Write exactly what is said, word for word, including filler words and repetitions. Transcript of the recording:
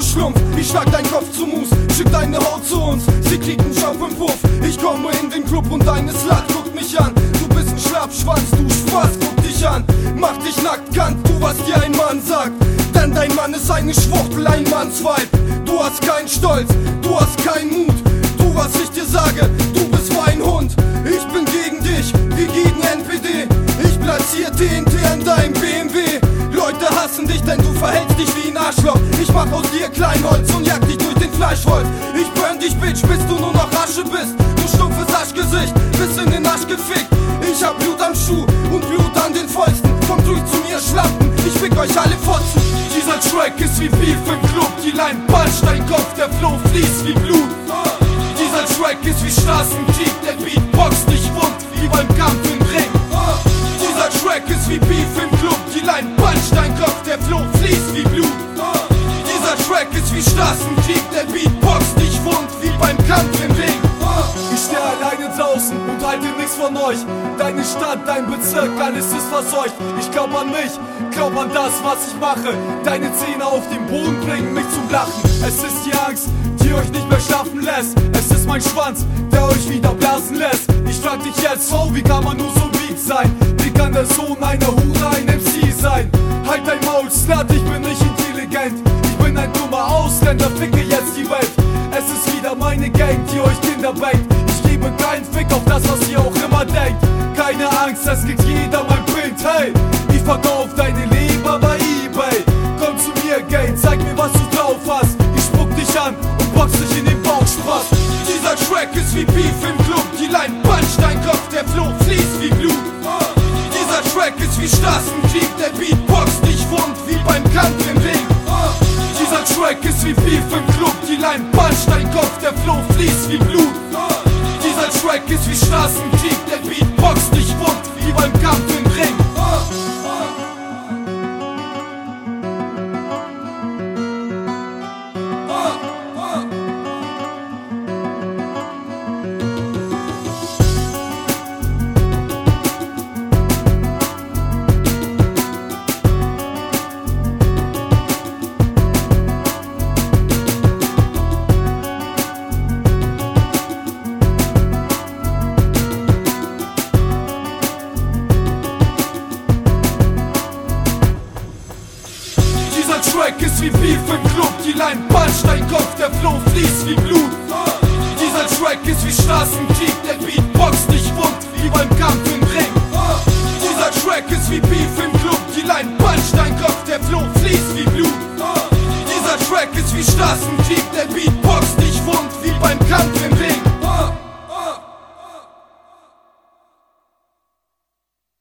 Schlumpf, ich schlag deinen Kopf zu Mus, schick deine Haut zu uns, sie kriegt einen Job im Puff. Ich komme in den Club und deine Slut guckt mich an. Du bist ein Schlappschwanz, du Spaß, guck dich an. Mach dich nackt, kannst du, was dir ein Mann sagt. Denn dein Mann ist eine Schwuchtel, ein Mannsweib. Du hast keinen Stolz, du hast keinen Mut. Du, was ich dir sage, du bist wie ein Hund. Ich bin gegen dich, wie gegen N P D. Ich platzier T N T an deinem B M W. Leute hassen dich, denn du verhältst dich wie ein Arschloch. Ich mach aus dir Kleinholz und jag dich durch den Fleischwolf. Ich burn dich, Bitch, bis du nur noch Asche bist. Du stumpfes Arschgesicht, bist in den Arsch gefickt. Ich hab Blut am Schuh und Blut an den Fäusten. Kommt durch zu mir, Schlampen, ich fick euch alle Fotzen. Dieser Track ist wie Beef im Club. Die Line puncht dein Kopf, der Flow fließt wie Blut. Dieser Track ist wie Straßenkrieg, der Beat boxt dich wund, wie beim Kampf im Ring. Dieser Track ist wie Beef im Club. Die Line puncht dein Kopf, der Flow fließt wie Blut. Dieser Track ist wie Straßenkrieg, der Beat boxt dich wund, wie beim Kampf im Ring. Ich steh alleine draußen und halte nichts von euch. Deine Stadt, dein Bezirk, alles ist verseucht. Ich glaub an mich, glaub an das, was ich mache. Deine Zähne auf den Boden bringen mich zum Lachen. Es ist die Angst, die euch nicht mehr schlafen lässt. Es ist mein Schwanz, der euch wieder blasen lässt. Ich frag dich jetzt, oh, wie kann man nur so weak sein? Wie kann der Sohn einer Hure ein M C sein? Halt dein Maul, Slut, ich bin nicht intelligent. Ich bin ein dummer Ausländer, ficke jetzt die Welt. Es ist wieder meine Gang, die euch Kinder bängt. Ich gebe keinen Fick auf das, was ihr auch immer denkt. Keine Angst, es kriegt jeder mein Bild, hey. Ich verkauf deine Leber bei eBay. Komm zu mir, Gay, zeig mir, was du drauf hast. Ich spuck dich an und box dich in den Bauchspaß. Dieser Track ist wie Beef im Club. Die Line puncht dein Kopf, der Flow fließt wie Blut. Dieser Track ist wie Straßenkrieg, der Beat boxt dich wund, wie beim Kampf im Ring. Dieser Track ist wie Beef im Club. Die Line puncht dein Kopf, der Flow fließt wie Blut. Dieser Track ist wie Straßenkrieg, der Beat boxt dich wund, wie beim Kampf im Ring. Dieser Track ist wie Beef im Club. Die Line puncht dein Kopf, der Flow fließt wie Blut. Dieser Track ist wie Straßenkrieg, der Beat boxt dich wund, wie beim Kampf im Ring. Dieser Track ist wie Beef im Club. Die Line puncht dein Kopf, der Flow fließt wie Blut. Dieser Track ist wie Straßenkrieg, der Beat boxt dich wund, wie beim Kampf im Ring.